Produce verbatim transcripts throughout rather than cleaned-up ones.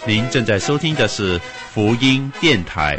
您正在收听的是福音电台。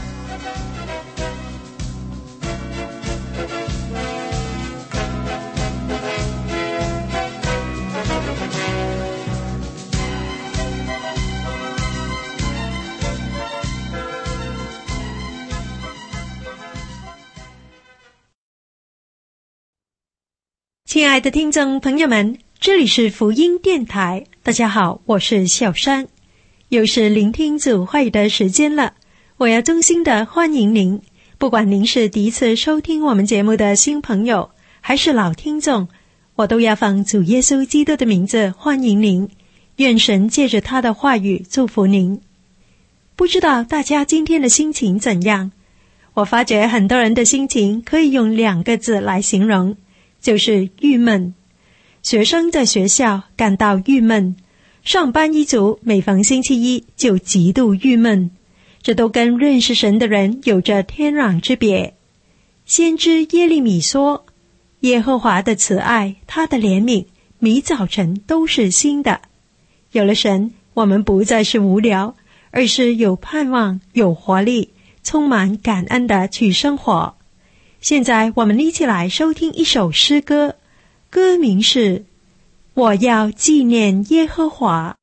亲爱的听众朋友们，这里是福音电台，大家好，我是小山，又是聆听主话语的时间了。我要衷心的欢迎您，不管您是第一次收听我们节目的新朋友，还是老听众，我都要奉主耶稣基督的名字欢迎您。愿神借着他的话语祝福您。不知道大家今天的心情怎样？我发觉很多人的心情可以用两个字来形容，就是郁闷。学生在学校感到郁闷，上班一族每逢星期一就极度郁闷，这都跟认识神的人有着天壤之别。先知耶利米说，耶和华的慈爱，他的怜悯，每早晨都是新的。有了神，我们不再是无聊，而是有盼望，有活力，充满感恩的去生活。现在我们一起来收听一首诗歌，歌名是《我要纪念耶和华》。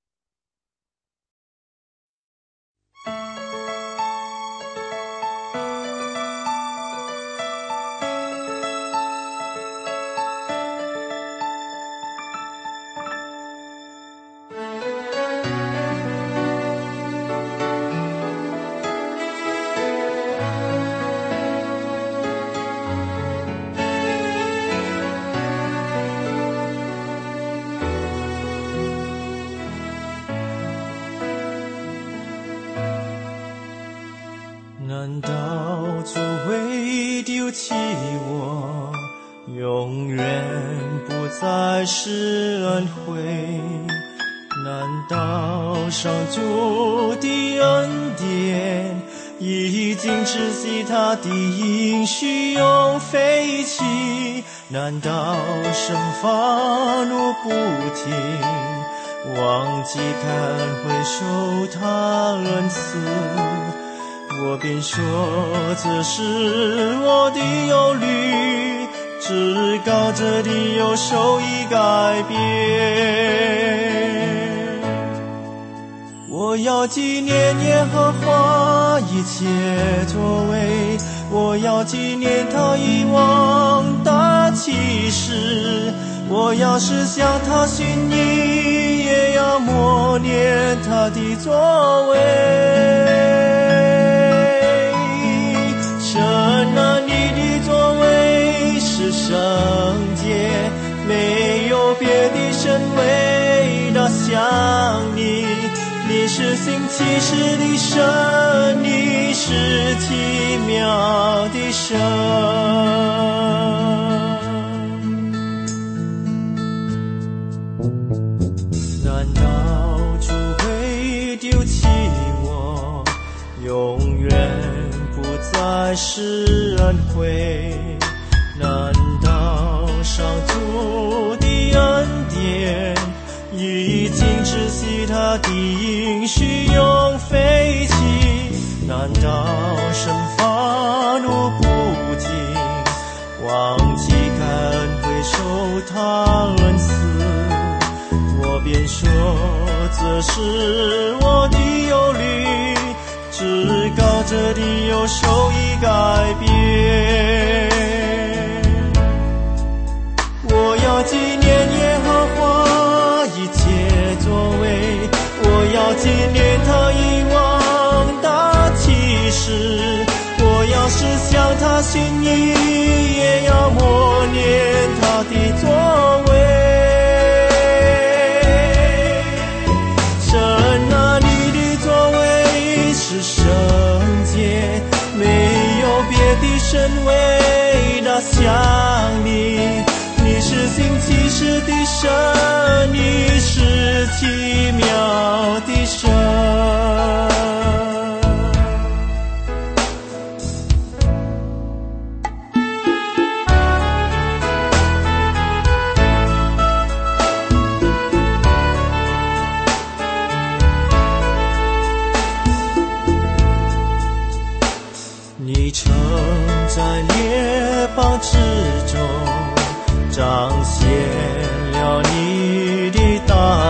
难道主会丢弃我，永远不再是恩惠？难道上主的恩典已经窒息他的应许永废弃？难道神发怒不停，忘记看回收他恩赐？我便说这是我的忧虑，至高者的右手已改变。我要纪念耶和华一切作为，我要纪念他以往大启示，我要思想他心意，也要默念他的作为。神啊，你的作为是圣洁，没有别的神伟大像你。你是行奇事的神，你是奇妙的神。难道主会丢弃我，永远不再是恩惠？难道上主的恩典已经窒息他的应许永废弃？难道神发怒不停，忘记看回收他恩赐？我便说这是我的忧虑，至高者的右手已改变。我要纪念耶和华一切作为，我要纪念他以往大启示，我要思想他心意，也要默念他的作为。神啊，你的作为是圣洁，没有别的神伟大像你。你是行奇事的神，你是奇妙的神。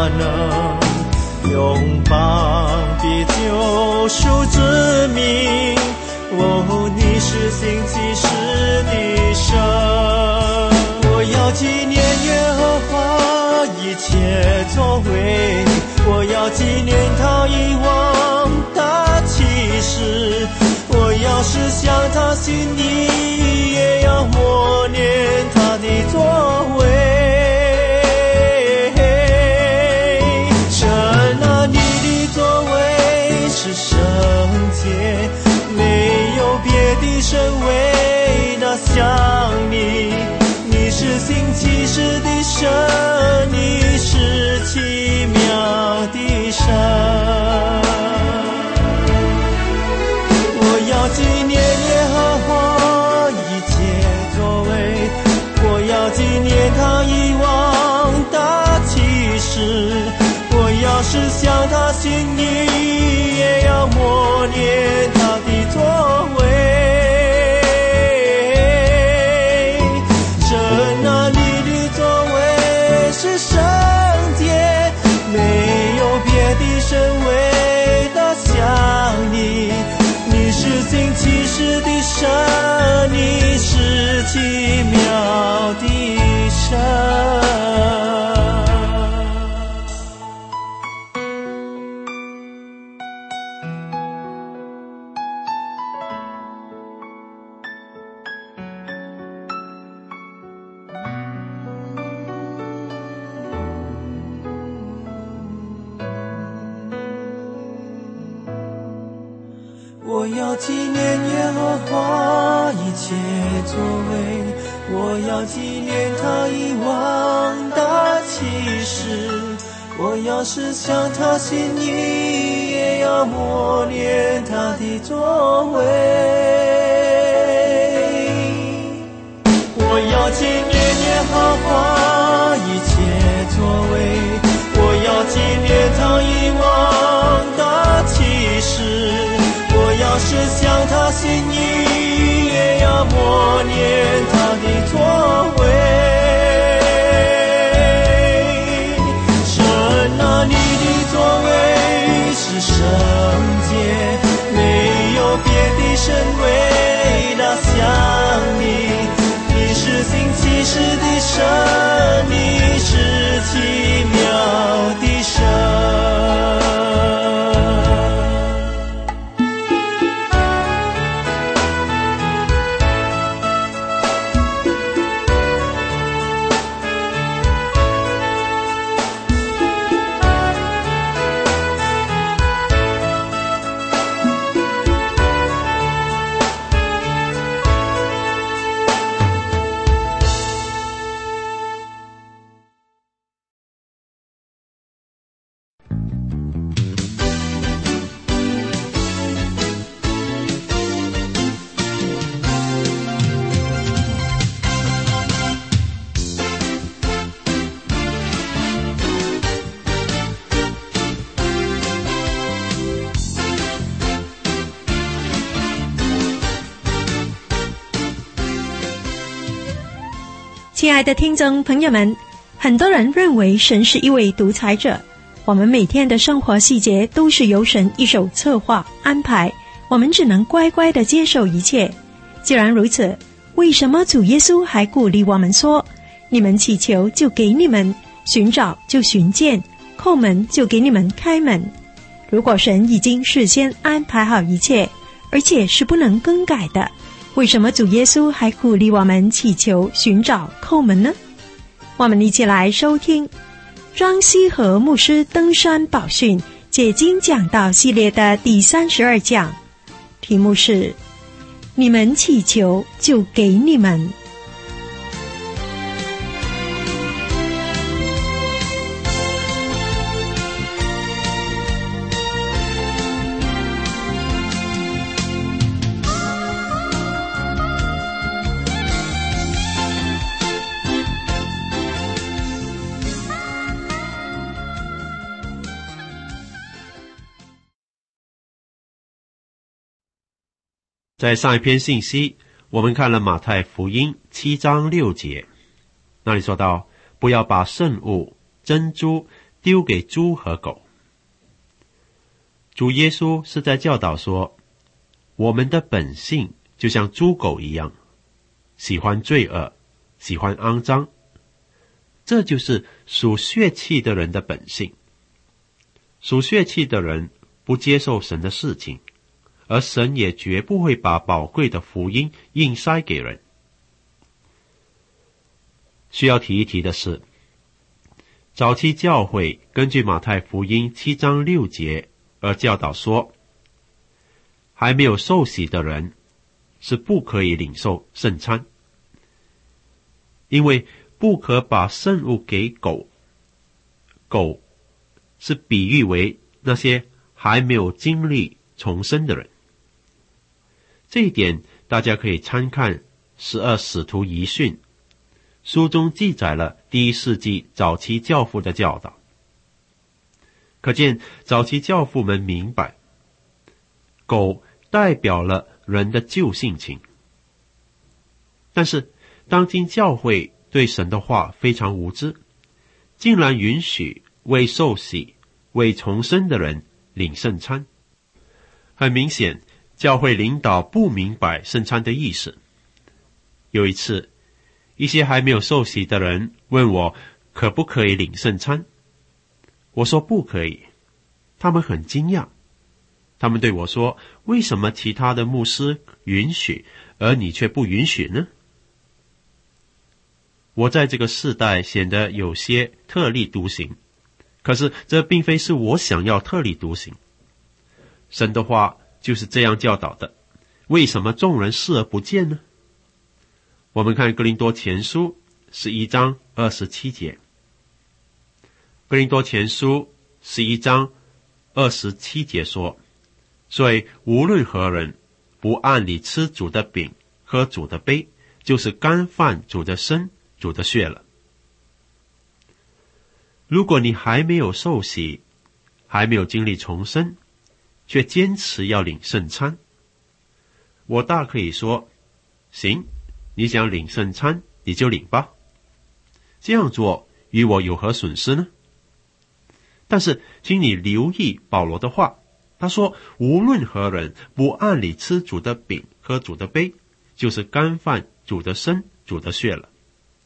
能拥抱的救赎之名。哦，你是新启示的神，我要纪念耶和华一切作为，我要纪念他以往大启示，我要是向他心意，也要默念他的作为。神啊，你的作为是圣洁，没有别的神为那像你，你是新启示的神，你是奇妙的神。我要纪念耶和华一切作为，我要纪念他以往大启示，我要是向他心意，也要默念他的作为。神啊，你的作为是圣洁，没有别的神为那像你，你是新启示的神，你是奇妙的神。我要纪念耶和华一切作为，我要纪念他以往大启示，我要是向他心意，也要默念他的作为。我要纪念耶和华一切作为，我要纪念他以往大启示，我要是向他心意，也要默念他的作为。神啊，你的作为是圣洁，没有别的神为那像你，你是新启示的神，你是奇妙的神。 亲爱的听众朋友们，很多人认为神是一位独裁者，我们每天的生活细节都是由神一手策划安排，我们只能乖乖地接受一切。既然如此，为什么主耶稣还鼓励我们说，你们祈求就给你们，寻找就寻见，叩门就给你们开门？如果神已经事先安排好一切，而且是不能更改的，为什么主耶稣还鼓励我们祈求、寻找、叩门呢？我们一起来收听庄西和牧师登山宝训解经讲道系列的第三十二讲，题目是你们祈求就给你们。 在上一篇信息，我们看了马太福音七章六节，那里说到，不要把圣物、珍珠、 丢给猪和狗。主耶稣是在教导说，我们的本性就像猪狗一样，喜欢罪恶，喜欢肮脏，这就是属血气的人的本性。属血气的人不接受神的事情，而神也绝不会把宝贵的福音硬塞给人。需要提一提的是，早期教会根据马太福音七章六节而教导说，还没有受洗的人是不可以领受圣餐，因为不可把圣物给狗。狗是比喻为那些还没有经历重生的人。这一点大家可以参看十二使徒遗训，书中记载了第一世纪早期教父的教导。可见早期教父们明白，狗代表了人的旧性情。但是当今教会对神的话非常无知，竟然允许未受洗、未重生的人领圣餐。很明显，教会领导不明白圣餐的意思。有一次，一些还没有受洗的人问我可不可以领圣餐，我说不可以。他们很惊讶，他们对我说，为什么其他的牧师允许，而你却不允许呢？我在这个世代显得有些特立独行，可是这并非是我想要特立独行。神的话就是这样教导的，为什么众人视而不见呢？我们看哥林多前书十一章二十七节。哥林多前书十一章二十七节说，所以无论何人不按理吃主的饼，喝主的杯，就是干犯主的身，主的血了。如果你还没有受洗，还没有经历重生，却坚持要领圣餐，我大可以说，行，你想领圣餐你就领吧，这样做与我有何损失呢？但是请你留意保罗的话，他说无论何人不按理吃主的饼，喝主的杯，就是干犯主的身，主的血了。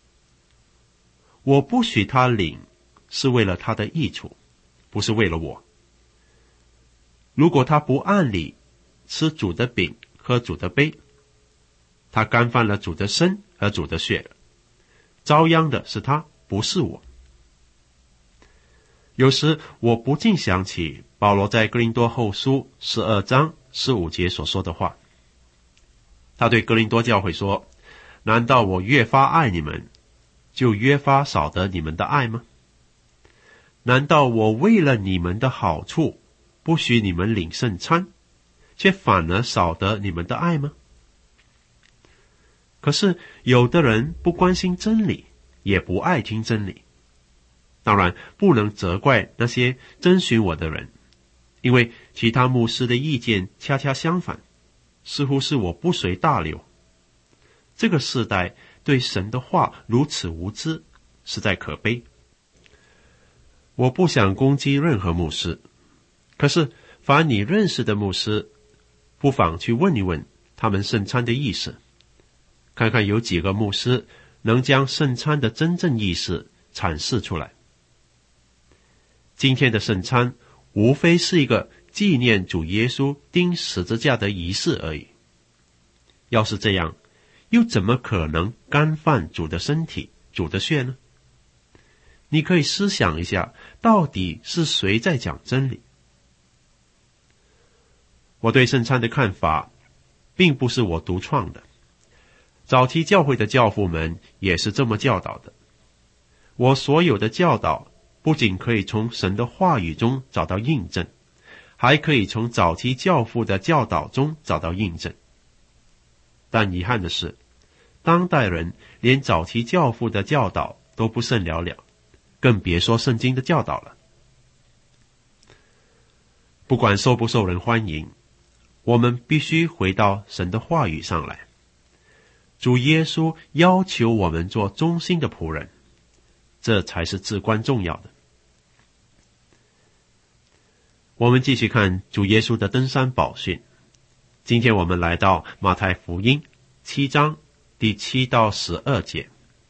我不许他领，是为了他的益处，不是为了我。如果他不按理吃主的饼，喝主的杯，他干犯了主的身和主的血了，遭殃的是他，不是我。有时我不禁想起保罗在哥林多后书十二章十五节所说的话。他对哥林多教会说，难道我越发爱你们，就越发少得你们的爱吗？难道我为了你们的好处，不许你们领圣餐，却反而少得你们的爱吗？可是有的人不关心真理，也不爱听真理。当然不能责怪那些遵循我的人，因为其他牧师的意见恰恰相反，似乎是我不随大流。这个世代对神的话如此无知，实在可悲。我不想攻击任何牧师，可是凡你认识的牧师，不妨去问一问他们圣餐的意思，看看有几个牧师能将圣餐的真正意思阐释出来。今天的圣餐无非是一个纪念主耶稣钉十字架的仪式而已。要是这样，又怎么可能干犯主的身体，主的血呢？你可以思想一下，到底是谁在讲真理？我对圣餐的看法并不是我独创的，早期教会的教父们也是这么教导的。我所有的教导不仅可以从神的话语中找到印证，还可以从早期教父的教导中找到印证。但遗憾的是，当代人连早期教父的教导都不甚了了，更别说圣经的教导了。不管受不受人欢迎，我们必须回到神的话语上来。主耶稣要求我们做忠心的仆人，这才是至关重要的。 我们继续看主耶稣的登山宝训。今天我们来到马太福音七章第七到十二节。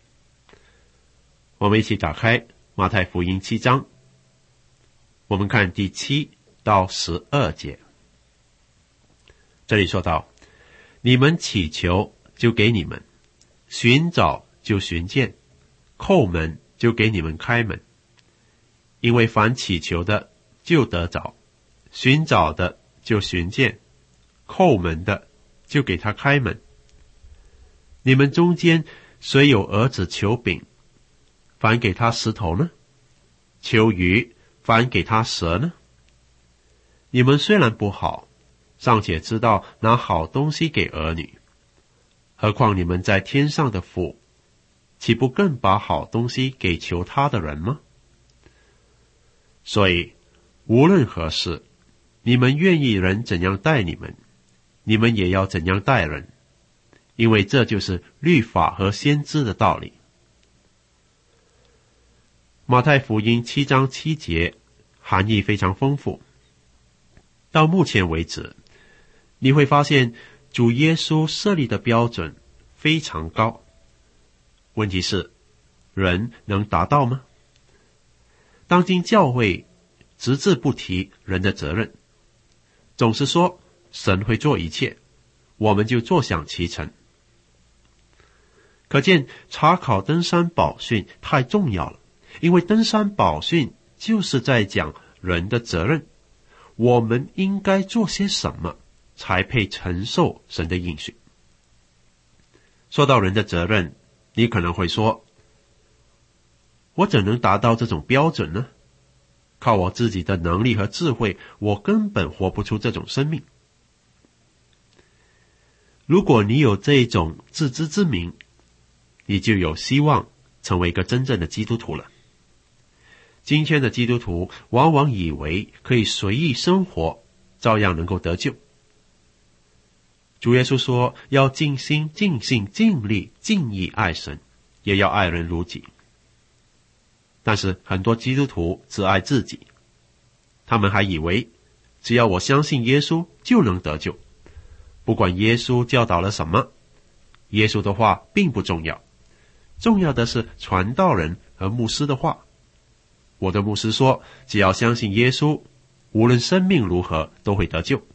我们一起打开马太福音七章，我们看第七到十二节。这里说到，你们祈求就给你们，寻找就寻见，叩门就给你们开门。因为凡祈求的就得着，寻找的就寻见，叩门的就给他开门。你们中间谁有儿子求饼，反给他石头呢？求鱼，反给他蛇呢？你们虽然不好，尚且知道拿好东西给儿女，何况你们在天上的父，岂不更把好东西给求他的人吗？所以无论何事，你们愿意人怎样待你们，你们也要怎样待人，因为这就是律法和先知的道理。马太福音七章七节含义非常丰富。到目前为止，你会发现主耶稣设立的标准非常高。问题是，人能达到吗？当今教会只字不提人的责任，总是说神会做一切，我们就坐享其成。可见查考登山宝训太重要了，因为登山宝训就是在讲人的责任，我们应该做些什么才配承受神的应许。说到人的责任，你可能会说，我怎能达到这种标准呢？靠我自己的能力和智慧，我根本活不出这种生命。如果你有这种自知之明，你就有希望成为一个真正的基督徒了。今天的基督徒往往以为可以随意生活，照样能够得救。主耶稣说，要尽心、尽性、尽力、尽意爱神，也要爱人如己。但是很多基督徒只爱自己，他们还以为只要我相信耶稣就能得救，不管耶稣教导了什么，耶稣的话并不重要，重要的是传道人和牧师的话。我的牧师说，只要相信耶稣，无论生命如何都会得救。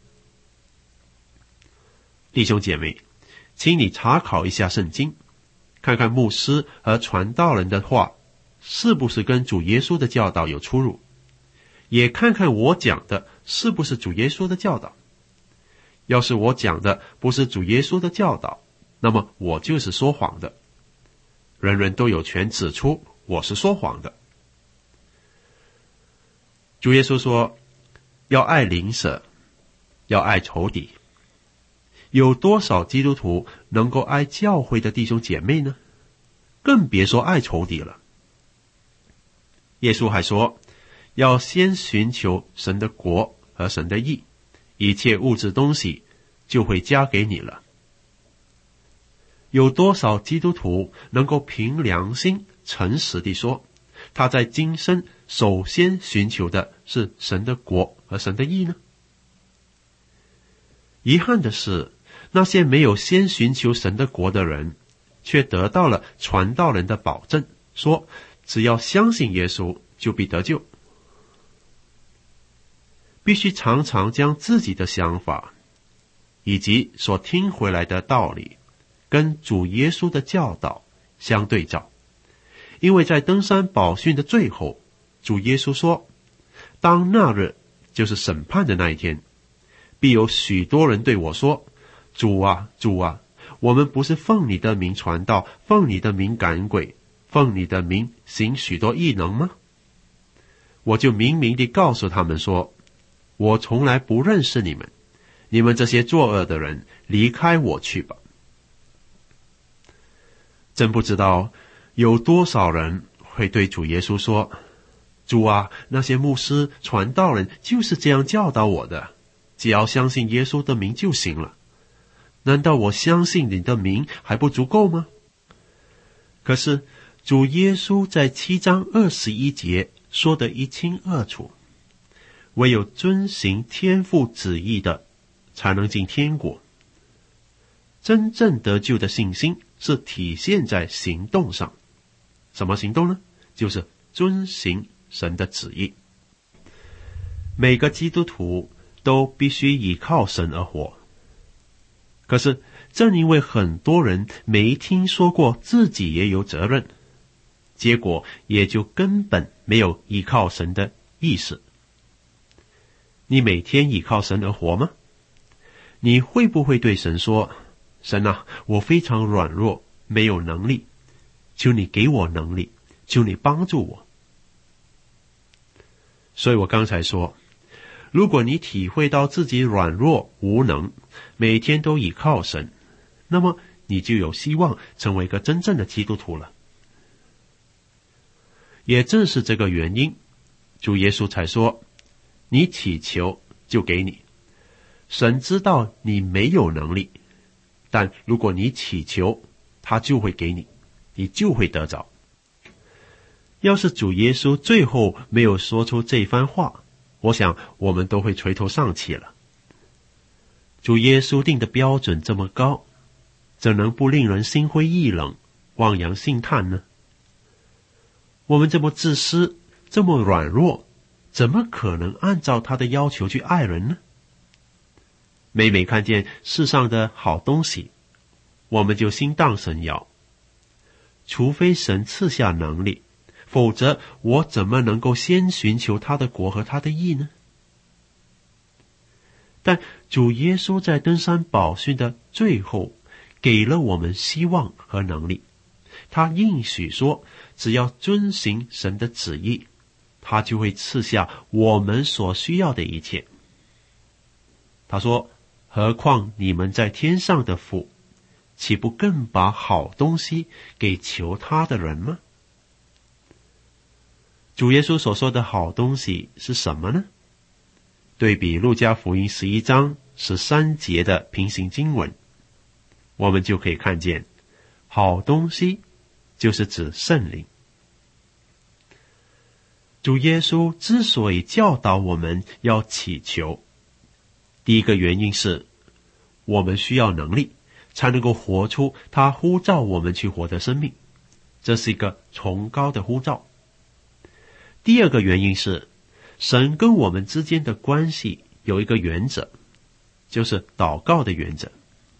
弟兄姐妹，请你查考一下圣经，看看牧师和传道人的话是不是跟主耶稣的教导有出入，也看看我讲的是不是主耶稣的教导。要是我讲的不是主耶稣的教导，那么我就是说谎的，人人都有权指出我是说谎的。主耶稣说，要爱邻舍，要爱仇敌。有多少基督徒能够爱教会的弟兄姐妹呢？更别说爱仇敌了。耶稣还说，要先寻求神的国和神的义，一切物质东西就会加给你了。有多少基督徒能够凭良心诚实地说，他在今生首先寻求的是神的国和神的义呢？遗憾的是，那些没有先寻求神的国的人，却得到了传道人的保证，说只要相信耶稣就必得救。必须常常将自己的想法以及所听回来的道理跟主耶稣的教导相对照。因为在登山宝训的最后，主耶稣说，当那日，就是审判的那一天，必有许多人对我说，主啊，主啊，我们不是奉你的名传道，奉你的名赶鬼，奉你的名行许多异能吗？我就明明地告诉他们说，我从来不认识你们，你们这些作恶的人，离开我去吧。真不知道有多少人会对主耶稣说，主啊，那些牧师传道人就是这样教导我的，只要相信耶稣的名就行了。难道我相信你的名还不足够吗？可是主耶稣在七章二十一节说得一清二楚， 唯有遵行天父旨意的，才能进天国。真正得救的信心是体现在行动上。什么行动呢？就是遵行神的旨意。每个基督徒都必须依靠神而活。可是正因为很多人没听说过自己也有责任，结果也就根本没有依靠神的意识。你每天依靠神而活吗？你会不会对神说，神啊，我非常软弱，没有能力，求你给我能力，求你帮助我。所以我刚才说，如果你体会到自己软弱无能，每天都倚靠神，那么你就有希望成为一个真正的基督徒了。也正是这个原因，主耶稣才说，你祈求就给你。神知道你没有能力，但如果你祈求，他就会给你，你就会得着。要是主耶稣最后没有说出这番话，我想我们都会垂头丧气了。主耶稣定的标准这么高，怎能不令人心灰意冷，望洋兴叹呢？我们这么自私，这么软弱，怎么可能按照他的要求去爱人呢？每每看见世上的好东西，我们就心荡神摇。除非神赐下能力，否则我怎么能够先寻求他的国和他的义呢？但主耶稣在登山宝训的最后，给了我们希望和能力。他应许说，只要遵行神的旨意，他就会赐下我们所需要的一切。他说，何况你们在天上的父，岂不更把好东西给求他的人吗？主耶稣所说的好东西是什么呢？对比路加福音十一章十三节的平行经文，我们就可以看见，好东西就是指圣灵。主耶稣之所以教导我们要祈求，第一个原因是，我们需要能力，才能够活出他呼召我们去活的生命，这是一个崇高的呼召。第二个原因是，神跟我们之间的关系有一个原则，就是祷告的原则。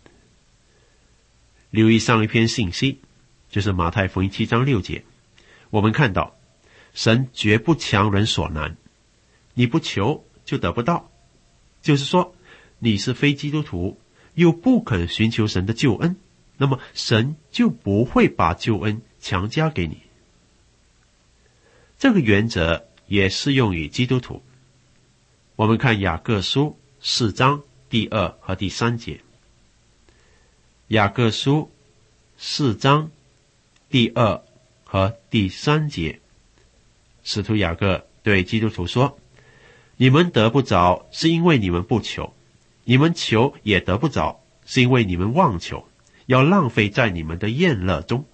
留意上一篇信息，就是马太福音七章六节，我们看到神绝不强人所难，你不求就得不到。就是说，你是非基督徒，又不肯寻求神的救恩，那么神就不会把救恩强加给你。这个原则也适用于基督徒。我们看雅各书四章第二和第三节。雅各书四章第二和第三节，使徒雅各对基督徒说，你们得不着，是因为你们不求；你们求也得不着，是因为你们妄求，要浪费在你们的宴乐中。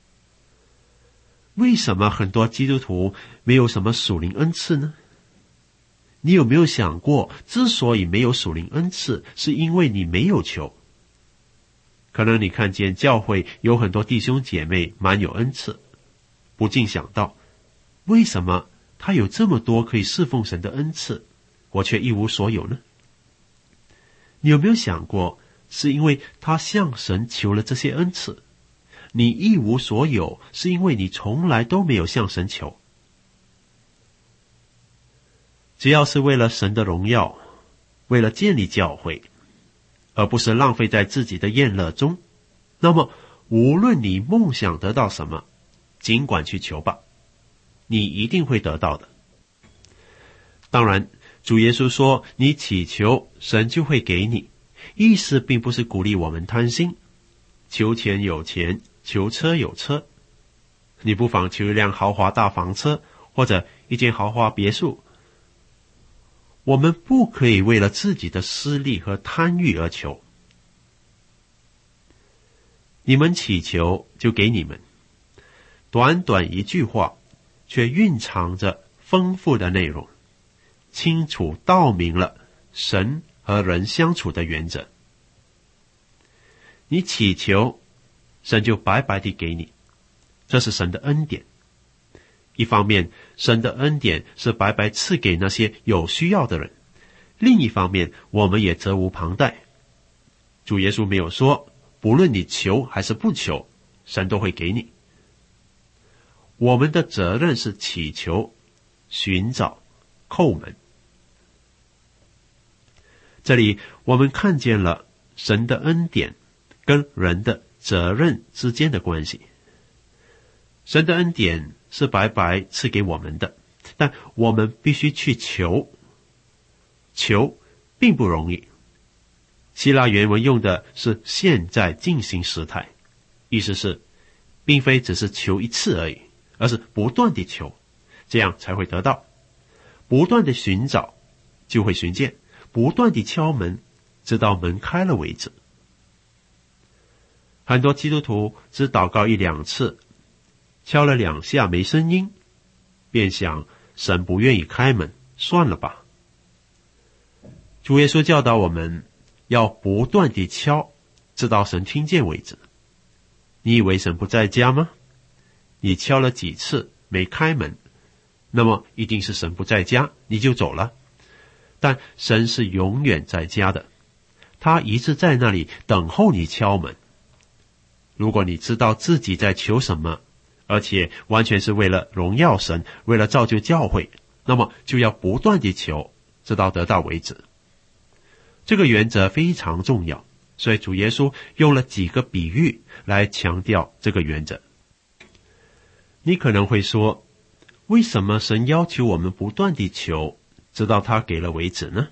为什么很多基督徒没有什么属灵恩赐呢？你有没有想过，之所以没有属灵恩赐，是因为你没有求。可能你看见教会有很多弟兄姐妹蛮有恩赐，不禁想到，为什么他有这么多可以侍奉神的恩赐，我却一无所有呢？你有没有想过，是因为他向神求了这些恩赐，你一无所有，是因为你从来都没有向神求。只要是为了神的荣耀，为了建立教会，而不是浪费在自己的宴乐中，那么无论你梦想得到什么，尽管去求吧，你一定会得到的。当然，主耶稣说，你祈求，神就会给你，意思并不是鼓励我们贪心，求钱有钱，求车有车。你不妨求一辆豪华大房车，或者一间豪华别墅。我们不可以为了自己的私利和贪欲而求。你们祈求，就给你们。短短一句话，却蕴藏着丰富的内容。 清楚道明了神和人相处的原则。你祈求，神就白白地给你，这是神的恩典。一方面，神的恩典是白白赐给那些有需要的人，另一方面，我们也责无旁贷。主耶稣没有说，不论你求还是不求，神都会给你。我们的责任是祈求、寻找、叩门。这里我们看见了神的恩典跟人的责任之间的关系。神的恩典是白白赐给我们的，但我们必须去求。求并不容易。希腊原文用的是现在进行时态，意思是并非只是求一次而已，而是不断地求，这样才会得到。不断地寻找就会寻见，不断地敲门直到门开了为止。很多基督徒只祷告一两次，敲了两下没声音，便想神不愿意开门，算了吧。主耶稣教导我们要不断地敲，直到神听见为止。你以为神不在家吗？你敲了几次没开门，那么一定是神不在家，你就走了。但神是永远在家的，他一直在那里等候你敲门。如果你知道自己在求什么，而且完全是为了荣耀神，为了造就教会，那么就要不断地求，直到得到为止。这个原则非常重要，所以主耶稣用了几个比喻来强调这个原则。你可能会说，为什么神要求我们不断地求，直到他给了为止呢？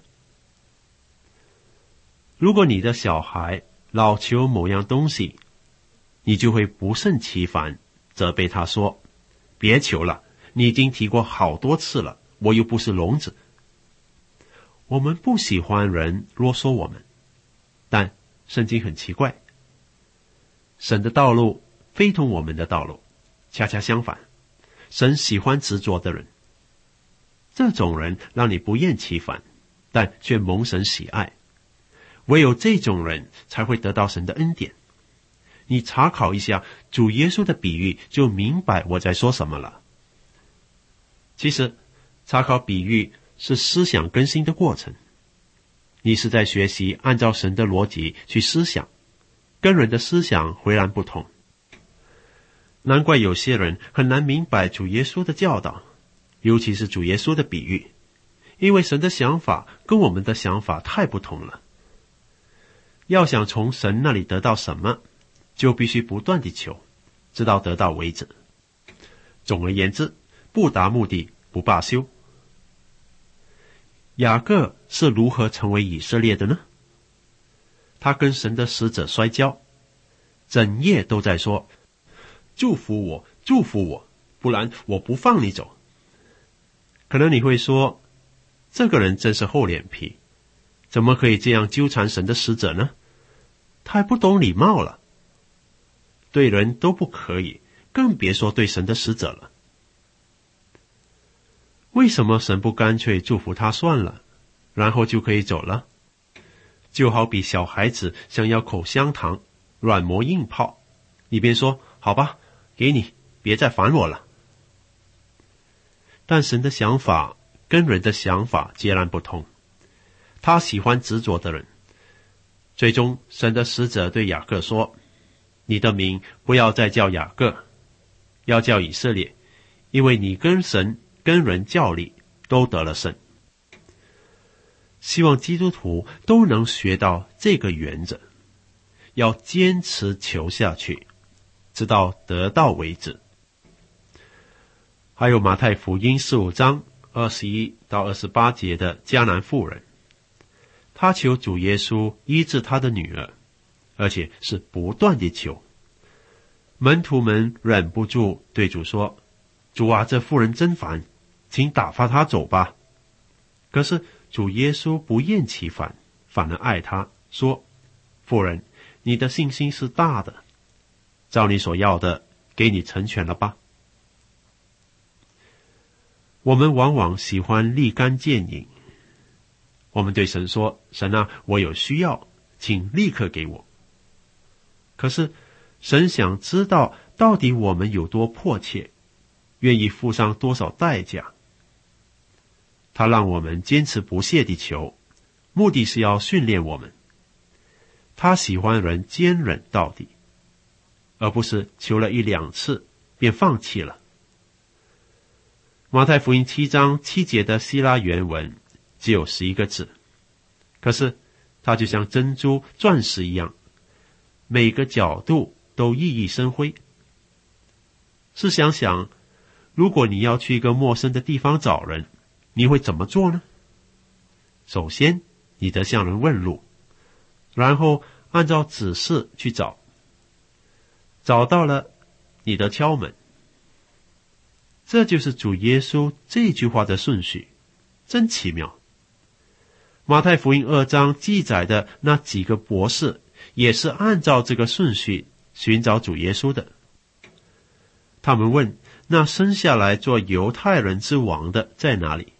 如果你的小孩老求某样东西，你就会不胜其烦，责备他说，别求了，你已经提过好多次了，我又不是聋子。我们不喜欢人啰嗦我们，但圣经很奇怪，神的道路非同我们的道路，恰恰相反，神喜欢执着的人。这种人让你不厌其烦，但却蒙神喜爱。唯有这种人才会得到神的恩典。你查考一下主耶稣的比喻，就明白我在说什么了。其实查考比喻是思想更新的过程，你是在学习按照神的逻辑去思想，跟人的思想迥然不同。难怪有些人很难明白主耶稣的教导，尤其是主耶稣的比喻，因为神的想法跟我们的想法太不同了。要想从神那里得到什么，就必须不断地求，直到得到为止。总而言之，不达目的不罢休。雅各是如何成为以色列的呢？他跟神的使者摔跤，整夜都在说，祝福我，祝福我，不然我不放你走。可能你会说，这个人真是厚脸皮，怎么可以这样纠缠神的使者呢？太不懂礼貌了。对人都不可以，更别说对神的使者了。为什么神不干脆祝福他算了，然后就可以走了？就好比小孩子想要口香糖，软磨硬泡，你便说，好吧，给你，别再烦我了。但神的想法跟人的想法截然不同，他喜欢执着的人。最终神的使者对雅各说，你的名不要再叫雅各，要叫以色列，因为你跟神跟人较力都得了胜。希望基督徒都能学到这个原则，要坚持求下去，直到得到为止。还有马太福音十五章二十一到二十八节的迦南妇人，她求主耶稣医治她的女儿，而且是不断地求。门徒们忍不住对主说，主啊，这妇人真烦，请打发她走吧。可是主耶稣不厌其烦，反而爱她，说，妇人，你的信心是大的，照你所要的给你成全了吧。我们往往喜欢立竿见影， 我们对神说，神啊，我有需要，请立刻给我。可是神想知道到底我们有多迫切，愿意付上多少代价。他让我们坚持不懈地求，目的是要训练我们。他喜欢人坚忍到底，而不是求了一两次便放弃了。马太福音七章七节的希腊原文只有十一个字，可是它就像珍珠、钻石一样，每个角度都熠熠生辉。试想想，如果你要去一个陌生的地方找人，你会怎么做呢？首先，你得向人问路，然后按照指示去找。找到了，你得敲门。这就是主耶稣这句话的顺序，真奇妙。马太福音二章记载的那几个博士，也是按照这个顺序寻找主耶稣的。他们问，那生下来做犹太人之王的在哪里？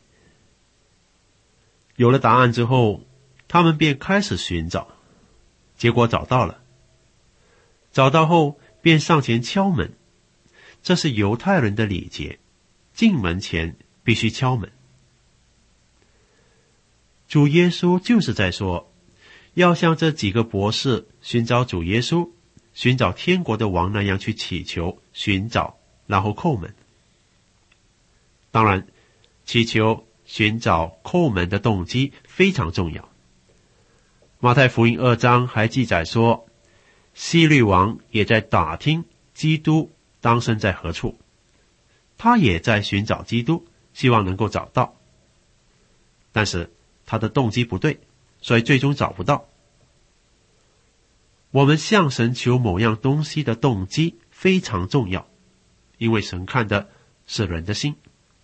有了答案之后，他们便开始寻找，结果找到了。找到后便上前敲门，这是犹太人的礼节，进门前必须敲门。主耶稣就是在说，要像这几个博士寻找主耶稣，寻找天国的王那样去祈求、寻找，然后叩门。当然，祈求、寻找、叩门的动机非常重要。马太福音二章还记载说，希律王也在打听基督当生在何处，他也在寻找基督，希望能够找到。但是他的动机不对，所以最终找不到。我们向神求某样东西的动机非常重要，因为神看的是人的心。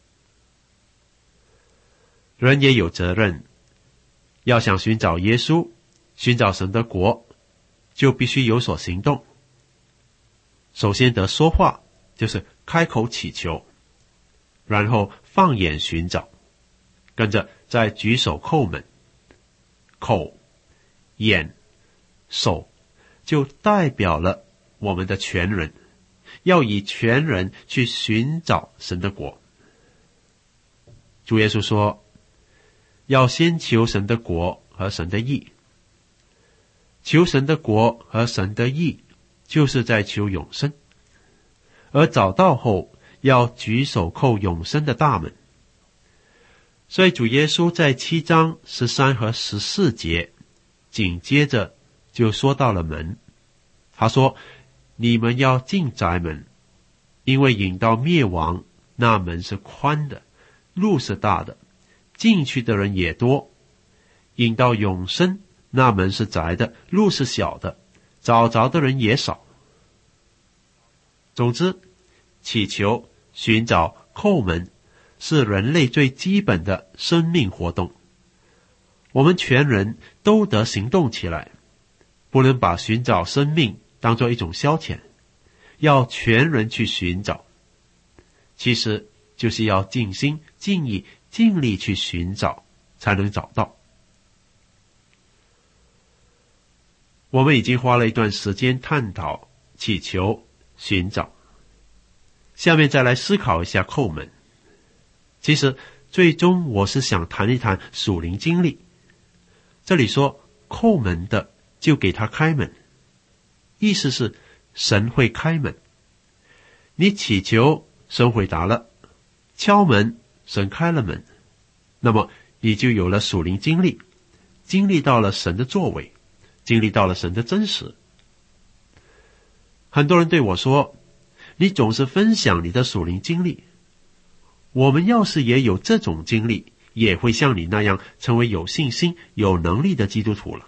人也有责任，要想寻找耶稣，寻找神的国，就必须有所行动。首先得说话，就是开口祈求，然后放眼寻找，跟着再举手叩门。口、眼、手就代表了我们的全人，要以全人去寻找神的国。主耶稣说，要先求神的国和神的义。求神的国和神的义，就是在求永生。而找到后，要举手叩永生的大门。所以主耶稣在七章十三和十四节，紧接着就说到了门。他说，你们要进宅门，因为引到灭亡，那门是宽的，路是大的，进去的人也多；引到永生，那门是窄的，路是小的，找着的人也少。总之，祈求、寻找、叩门是人类最基本的生命活动。我们全人都得行动起来，不能把寻找生命当作一种消遣，要全人去寻找。其实就是要尽心、尽意、尽力去寻找，才能找到。我们已经花了一段时间探讨、祈求、寻找，下面再来思考一下叩门。其实最终我是想谈一谈属灵经历。这里说叩门的就给他开门，意思是神会开门。你祈求，神回答了；敲门，神开了门。那么你就有了属灵经历，经历到了神的作为，经历到了神的真实。很多人对我说，你总是分享你的属灵经历，我们要是也有这种经历，也会像你那样成为有信心、有能力的基督徒了。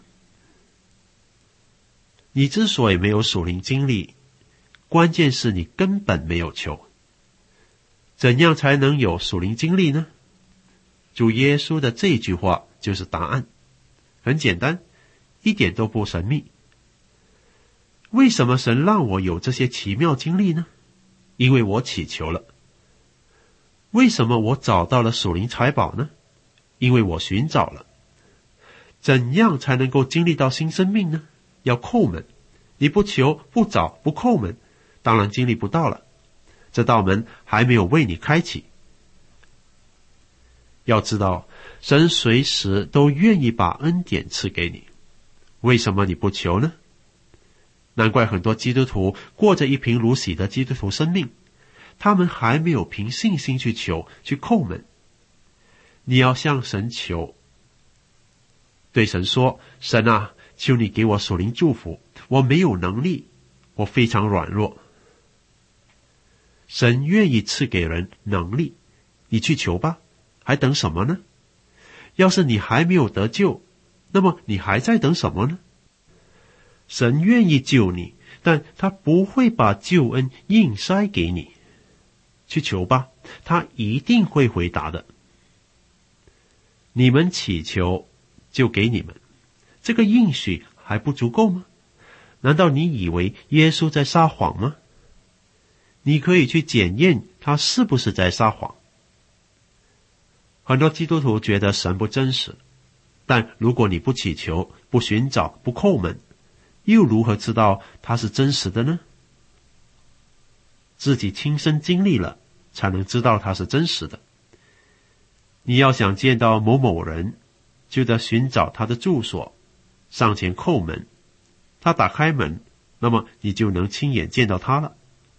你之所以没有属灵经历，关键是你根本没有求。怎样才能有属灵经历呢？主耶稣的这句话就是答案，很简单，一点都不神秘。为什么神让我有这些奇妙经历呢？因为我祈求了。为什么我找到了属灵财宝呢？因为我寻找了。 怎样才能够经历到新生命呢？要叩门。你不求、不找、不叩门，当然经历不到了。这道门还没有为你开启。要知道，神随时都愿意把恩典赐给你，为什么你不求呢？难怪很多基督徒过着一贫如洗的基督徒生命，他们还没有凭信心去求、去叩门。你要向神求，对神说：神啊，求你给我属灵祝福，我没有能力，我非常软弱。神愿意赐给人能力，你去求吧，还等什么呢？要是你还没有得救，那么你还在等什么呢？神愿意救你，但他不会把救恩硬塞给你。去求吧，他一定会回答的。你们祈求，就给你们，这个应许还不足够吗？难道你以为耶稣在撒谎吗？你可以去检验他是不是在撒谎。很多基督徒觉得神不真实，但如果你不祈求、不寻找、不叩门，又如何知道他是真实的呢？自己亲身经历了，才能知道他是真实的。你要想见到某某人，就得寻找他的住所，上前叩门，他打开门，那么你就能亲眼见到他了。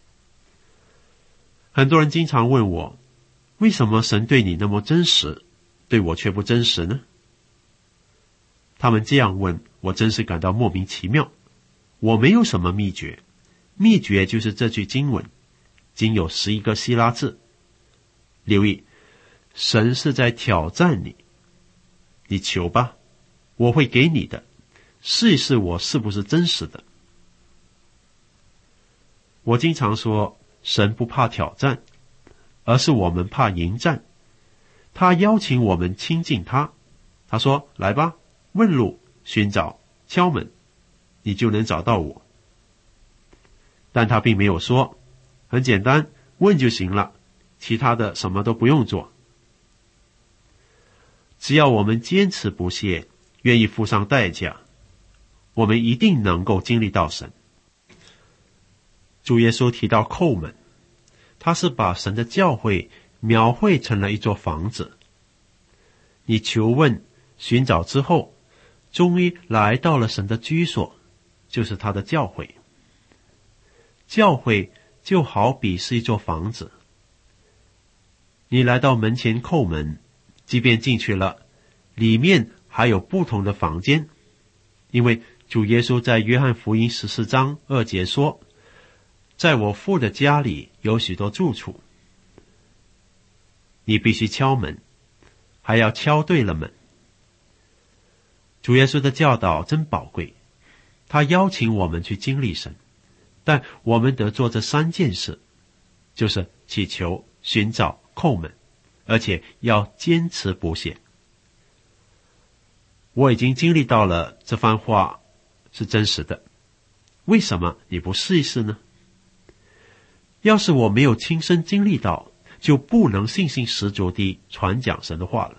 很多人经常问我，为什么神对你那么真实，对我却不真实呢？他们这样问，我真是感到莫名其妙。我没有什么秘诀，秘诀就是这句经文，仅有十一个希腊字。留意，神是在挑战你。你求吧，我会给你的，试一试我是不是真实的。我经常说，神不怕挑战，而是我们怕迎战。他邀请我们亲近他，他说：来吧，问路，寻找，敲门，你就能找到我。但他并没有说，很简单，问就行了，其他的什么都不用做。只要我们坚持不懈，愿意付上代价，我们一定能够经历到神。主耶稣提到叩门，他是把神的教会描绘成了一座房子。你求问、寻找之后，终于来到了神的居所，就是他的教会。教会就好比是一座房子，你来到门前叩门，即便进去了，里面还有不同的房间，因为主耶稣在约翰福音十四章二节说，在我父的家里有许多住处。你必须敲门，还要敲对了门。主耶稣的教导真宝贵，他邀请我们去经历神，但我们得做这三件事，就是祈求、寻找、叩门，而且要坚持不懈。我已经经历到了这番话是真实的，为什么你不试一试呢？要是我没有亲身经历到，就不能信心十足地传讲神的话了。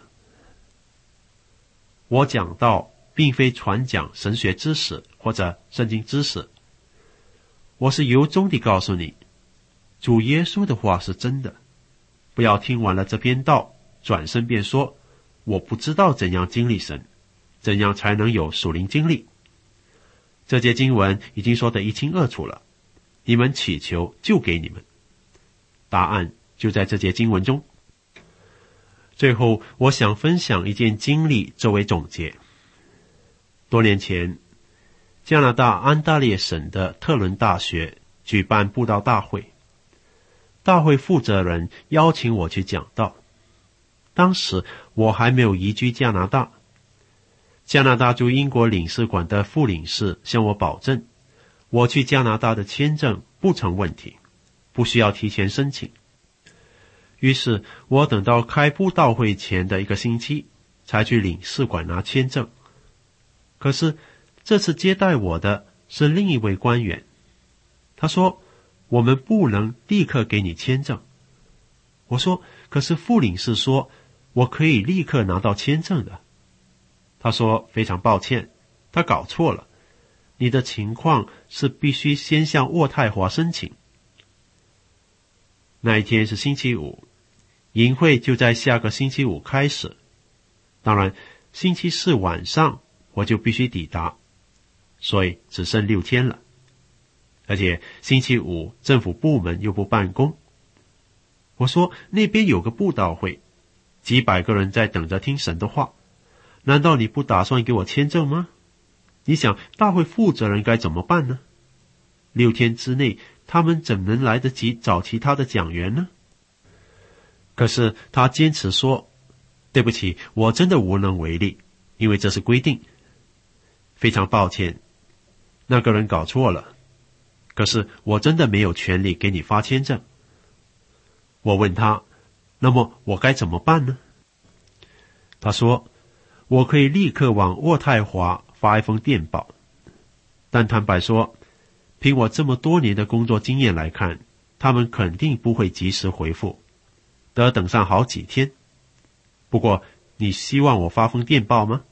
我讲道并非传讲神学知识或者圣经知识，我是由衷地告诉你，主耶稣的话是真的。不要听完了这篇道，转身便说，我不知道怎样经历神，怎样才能有属灵经历。这节经文已经说得一清二楚了，你们祈求就给你们，答案就在这节经文中。最后，我想分享一件经历作为总结。多年前，加拿大安大略省的特伦大学举办布道大会，大会负责人邀请我去讲道。当时我还没有移居加拿大，加拿大驻英国领事馆的副领事向我保证，我去加拿大的签证不成问题，不需要提前申请。于是我等到开布道会前的一个星期，才去领事馆拿签证。可是这次接待我的是另一位官员，他说，我们不能立刻给你签证。我说，可是副领事说我可以立刻拿到签证的。 他说非常抱歉，他搞错了，你的情况是必须先向渥太华申请。那一天是星期五，营会就在下个星期五开始。当然，星期四晚上我就必须抵达，所以只剩六天了。而且星期五政府部门又不办公。我说那边有个布道会，几百个人在等着听神的话，难道你不打算给我签证吗？你想大会负责人该怎么办呢？六天之内他们怎能来得及找其他的讲员呢？可是他坚持说，对不起，我真的无能为力，因为这是规定。非常抱歉，那个人搞错了，可是我真的没有权利给你发签证。我问他，那么我该怎么办呢？他说，我可以立刻往渥太华发一封电报，但坦白说，凭我这么多年的工作经验来看，他们肯定不会及时回复，得等上好几天。不过，你希望我发封电报吗？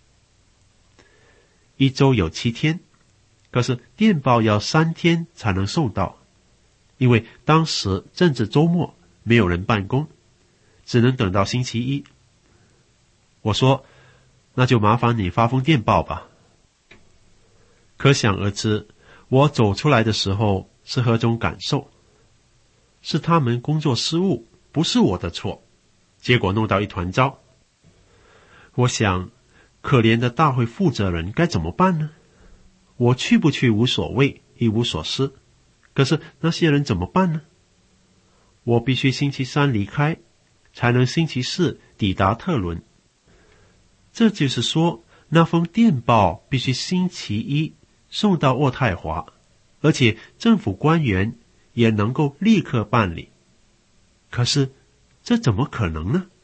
一周有七天，可是电报要三天才能送到，因为当时正值周末，没有人办公，只能等到星期一。我说，那就麻烦你发封电报吧。可想而知，我走出来的时候是何种感受？是他们工作失误，不是我的错，结果弄到一团糟。我想，可怜的大会负责人该怎么办呢？我去不去无所谓，一无所失，可是那些人怎么办呢？我必须星期三离开，才能星期四抵达特伦。这就是说，那封电报必须星期一送到渥太华，而且政府官员也能够立刻办理。可是，这怎么可能呢？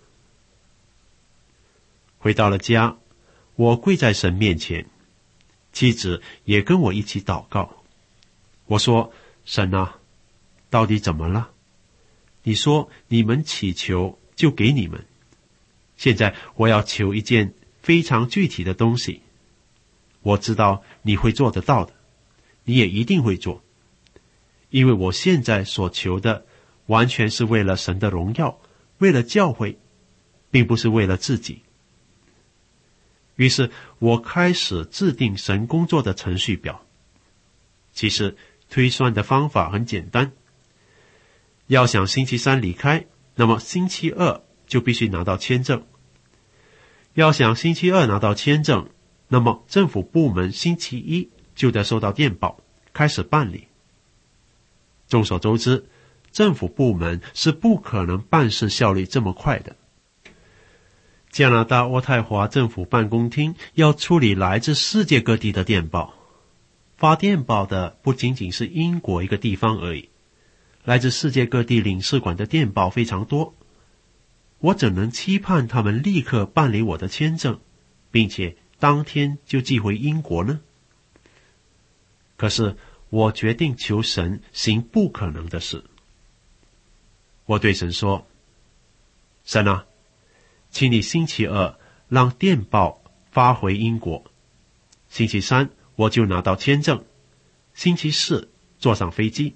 回到了家，我跪在神面前，妻子也跟我一起祷告。我说，神啊，到底怎么了？你说你们祈求就给你们，现在我要求一件非常具体的东西，我知道你会做得到的，你也一定会做，因为我现在所求的完全是为了神的荣耀，为了教会，并不是为了自己。于是我开始制定神工作的程序表。其实推算的方法很简单，要想星期三离开，那么星期二就必须拿到签证。要想星期二拿到签证，那么政府部门星期一就得收到电报，开始办理。众所周知，政府部门是不可能办事效率这么快的。加拿大渥太华政府办公厅要处理来自世界各地的电报，发电报的不仅仅是英国一个地方而已，来自世界各地领事馆的电报非常多。我怎能期盼他们立刻办理我的签证，并且当天就寄回英国呢？可是我决定求神行不可能的事。我对神说，神啊，请你星期二让电报发回英国，星期三我就拿到签证，星期四坐上飞机。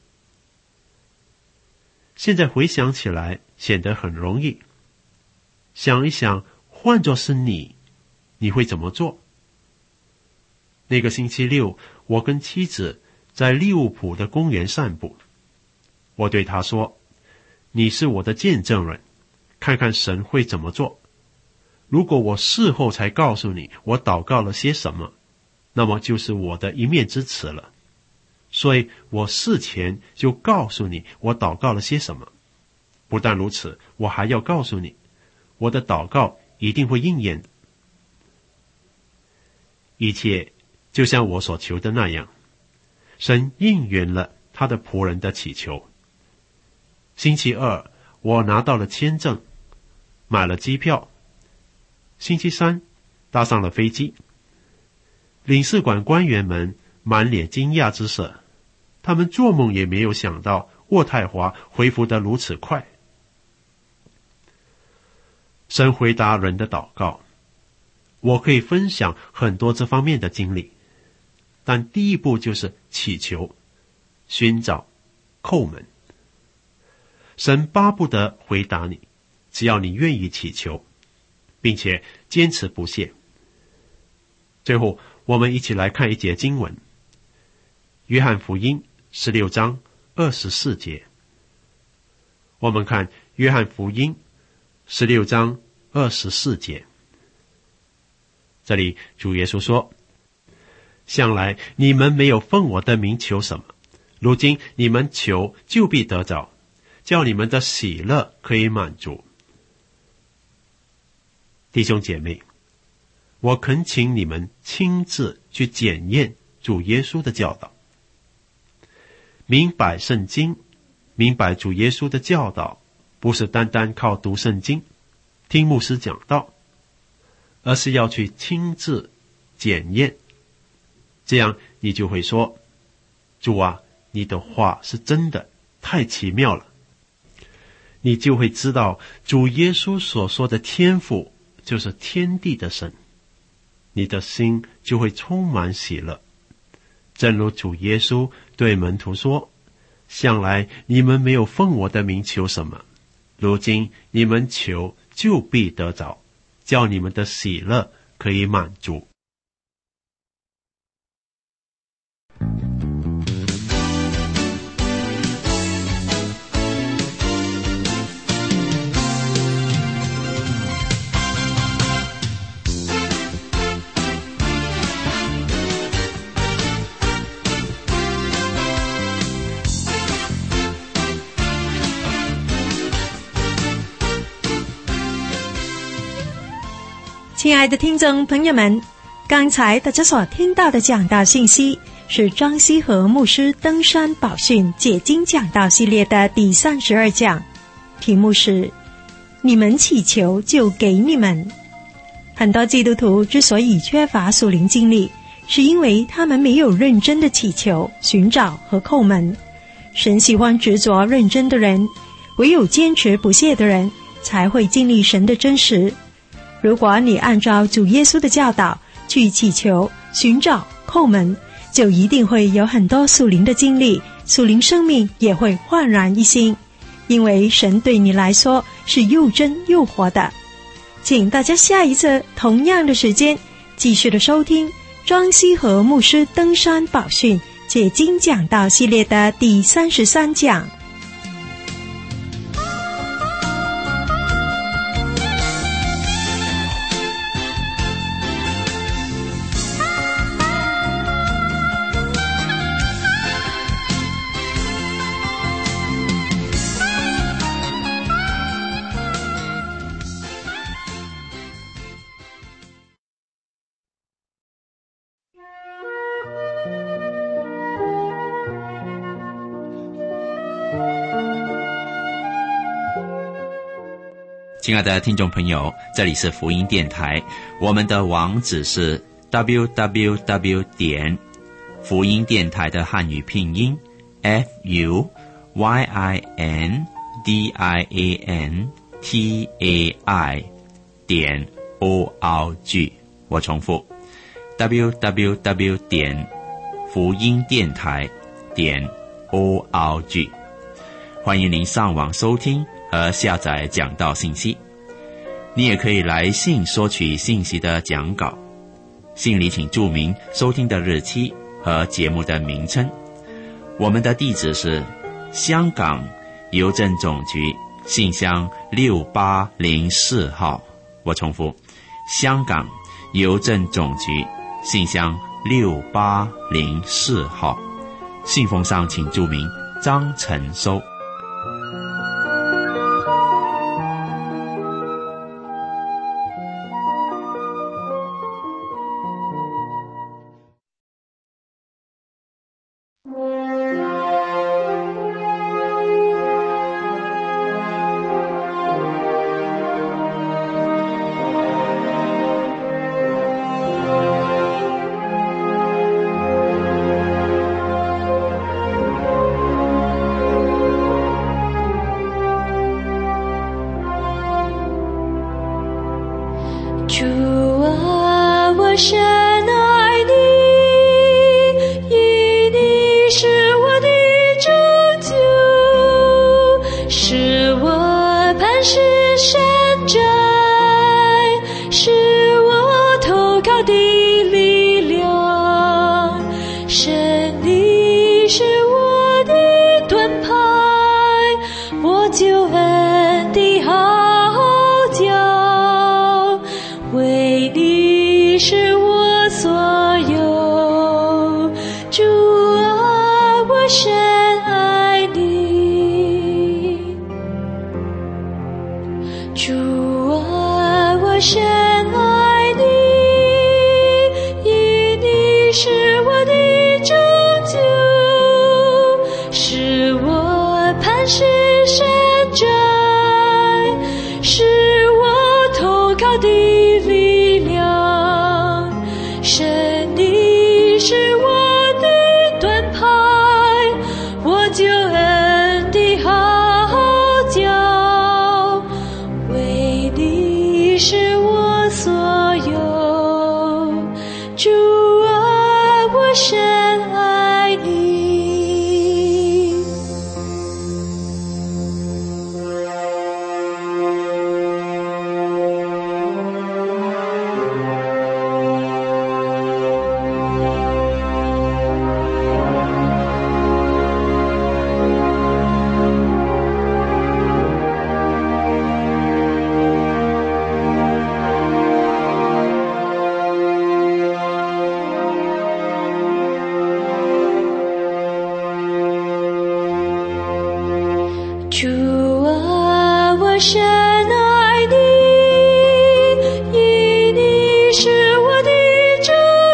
现在回想起来显得很容易，想一想，换作是你，你会怎么做？那个星期六，我跟妻子在利物浦的公园散步，我对她说，你是我的见证人，看看神会怎么做。如果我事后才告诉你我祷告了些什么，那么就是我的一面之词了。所以我事前就告诉你我祷告了些什么。不但如此，我还要告诉你，我的祷告一定会应验的。一切就像我所求的那样，神应允了他的仆人的祈求。星期二，我拿到了签证，买了机票。星期三，搭上了飞机。领事馆官员们满脸惊讶之色，他们做梦也没有想到渥太华恢复得如此快。神回答人的祷告， 我可以分享很多这方面的经历，但第一步就是祈求、寻找、叩门。神巴不得回答你，只要你愿意祈求，并且坚持不懈。最后，我们一起来看一节经文，约翰福音十六章二十四节。我们看约翰福音十六章二十四节，这里主耶稣说，向来你们没有奉我的名求什么，如今你们求就必得着，叫你们的喜乐可以满足。弟兄姐妹，我恳请你们亲自去检验主耶稣的教导，明白圣经，明白主耶稣的教导，不是单单靠读圣经、听牧师讲道，而是要去亲自检验。这样你就会说，主啊，你的话是真的，太奇妙了。你就会知道主耶稣所说的天父就是天地的神，你的心就会充满喜乐。正如主耶稣对门徒说，向来你们没有奉我的名求什么，如今你们求就必得着，叫你们的喜乐可以满足。 亲爱的听众朋友们，刚才大家所听到的讲道信息是庄西和牧师登山宝训解经讲道系列的第三十二讲，题目是你们祈求就给你们。很多基督徒之所以缺乏属灵经历，是因为他们没有认真的祈求、寻找和叩门。神喜欢执着认真的人，唯有坚持不懈的人才会经历神的真实。如果你按照主耶稣的教导去祈求、寻找、叩门，就一定会有很多属灵的经历，属灵生命也会焕然一新，因为神对你来说是又真又活的。请大家下一次同样的时间继续的收听庄西和牧师登山宝训解经讲道系列的第三十三讲。 亲爱的听众朋友，这里是福音电台，我们的网址是 double u double u double u 点福音电台的汉语拼音 f u y i n d i a n t a i 点 o r g。 我重复 double u double u double u 点福音电台点 o r g。 欢迎您上网收听和下载讲道信息。你也可以来信索取信息的讲稿，信里请注明收听的日期和节目的名称。我们的地址是香港邮政总局信箱六八零四号。我重复，香港邮政总局信箱六八零四号。信封上请注明张成收。 深爱你，因你是我的拯救，是我磐石山寨，是我投靠的力量。神你是我的盾牌，我救恩的号角，为你是我所有。主啊，我深爱你，主啊，我深爱你，因你是我的拯救，是我磐石山寨，是我投靠的力量。神你是我的盾牌，我救恩的号角，为你是我所有。主啊，我深爱你。主啊，我深爱你，因你是我的拯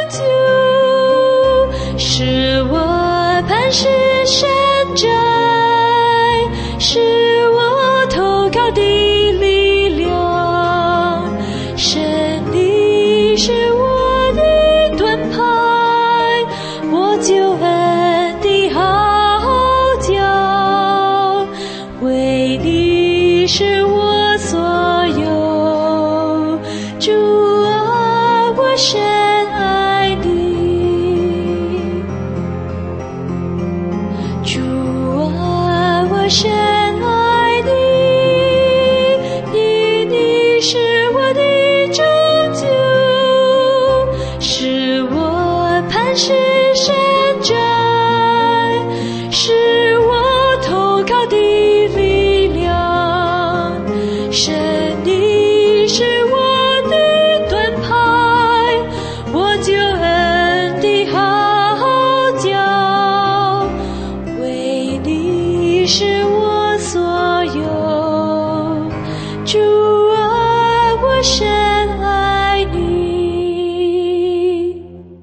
救，是我磐石山寨，是我投靠的力量。神你是我的盾牌，我救恩的号角，为你是我所有。主啊，我深爱你，主啊，我深爱你，因你是我的拯救，是我磐石山寨，是我投靠的力量。神你是我的盾牌，我救恩的号角，为你是我所有。主啊，我深爱你。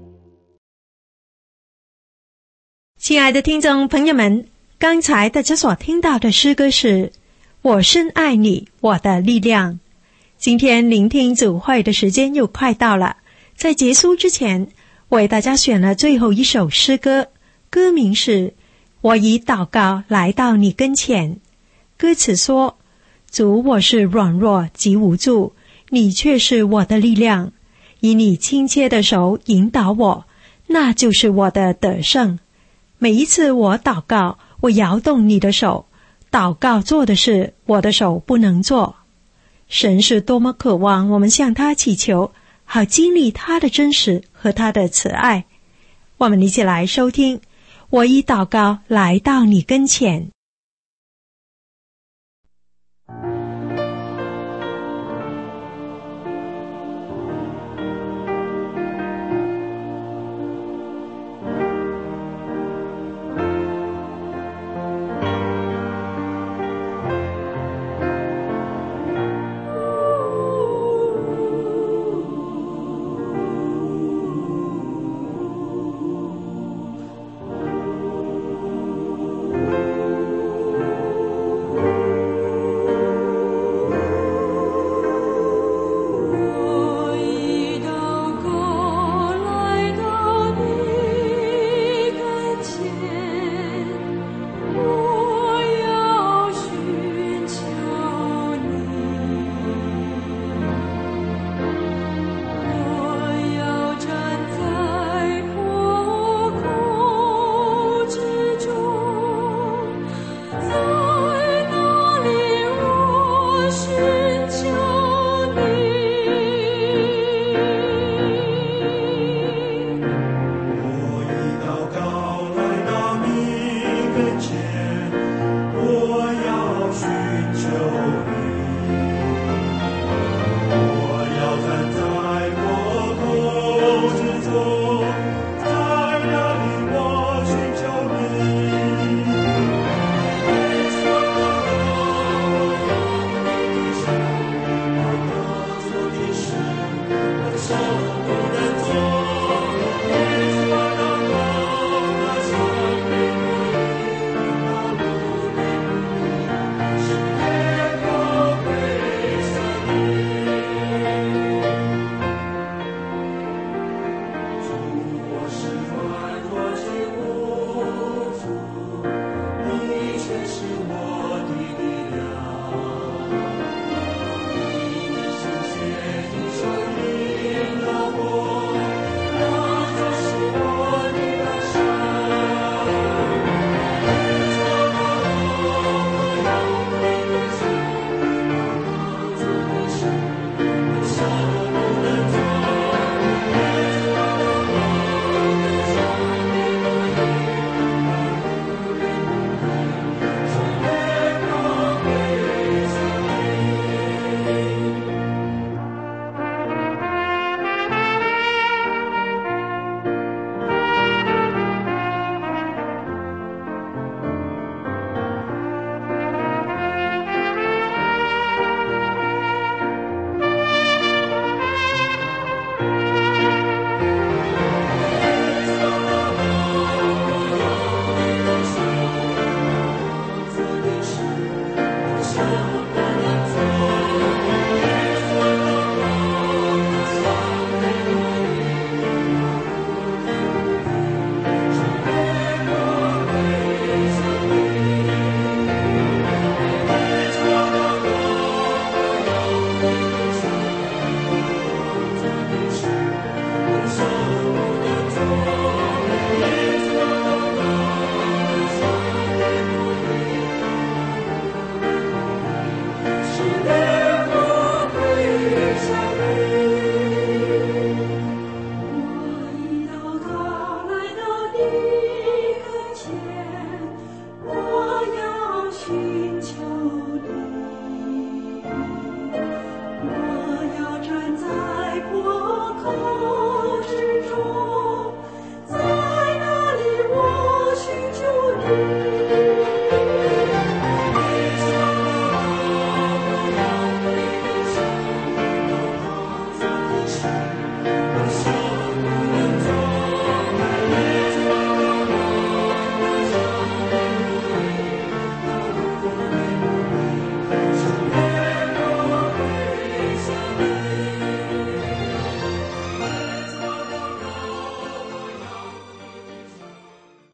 亲爱的听众朋友们，刚才大家所听到的诗歌是我深爱你，我的力量。今天聆听主会的时间又快到了，在结束之前，为大家选了最后一首诗歌，歌名是我以祷告来到你跟前。歌词说，主，我是软弱及无助，你却是我的力量，以你亲切的手引导我，那就是我的得胜。每一次我祷告，我摇动你的手，祷告做的事，我的手不能做。神是多么渴望我们向他祈求，好经历他的真实和他的慈爱。我们一起来收听，我以祷告来到你跟前。